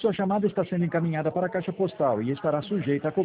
Sua chamada está sendo encaminhada para a caixa postal e estará sujeita a